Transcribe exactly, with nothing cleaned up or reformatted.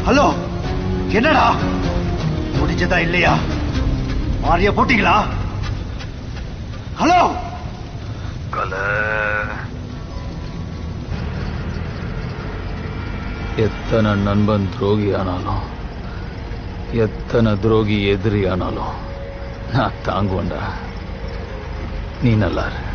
Hello, என்னடா முடிஞ்சதா இல்லையா? மாறிய போட்டீங்களா? ஹலோ கல எத்தனை நண்பன் துரோகி ஆனாலும் எத்தனை துரோகி எதிரி ஆனாலும் நான் தாங்குவேன்டா. நீ நல்லா இரு.